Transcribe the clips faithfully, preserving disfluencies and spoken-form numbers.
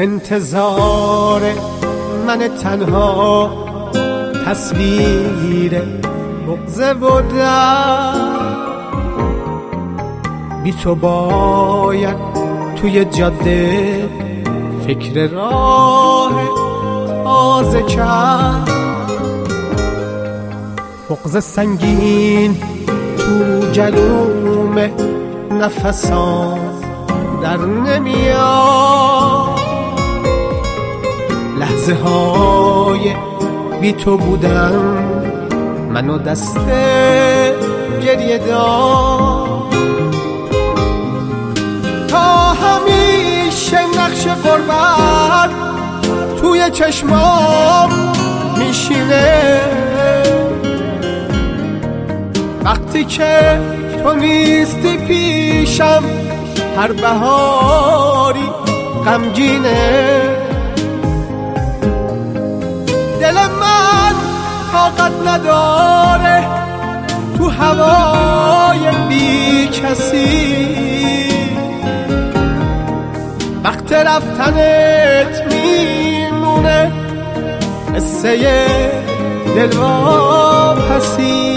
انتظار من تنها تصویر بغض بودم، بی تو باید توی جاده فکر راه تازه کرد. بغض سنگین تو جلوم نفسان در نمیاد، لحظه های بی تو بودن منو دست گریه داد. تا همیشه نقش غربت توی چشمام میشینه، وقتی که تو نیستی پیشم هر بهاری غمگینه. دل من طاقت نداره تو هوای بی کسی، وقت رفتنت میمونه قصه دلواپسی.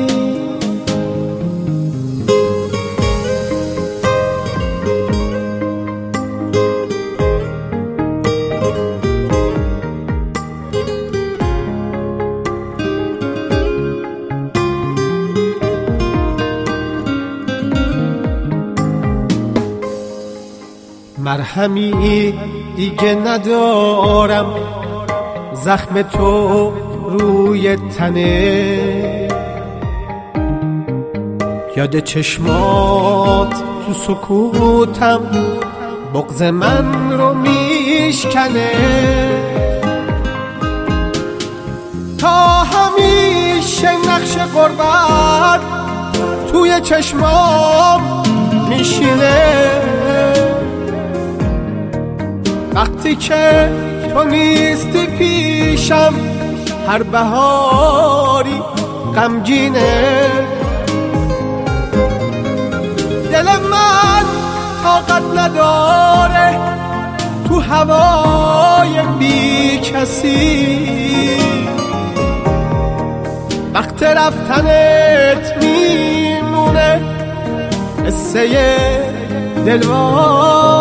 مرهمی دیگه ندارم، زخم تو روی تنه، یاد چشمات تو سکوتم بغض من رو میشکنه. تا همیشه نقش غربت توی چشمام میشینه، وقتی که تو نیستی پیشم هر بهاری غمگینه. دل من طاقت نداره تو هوای بی کسی، وقت رفتنت میمونه قصه دلواپسی.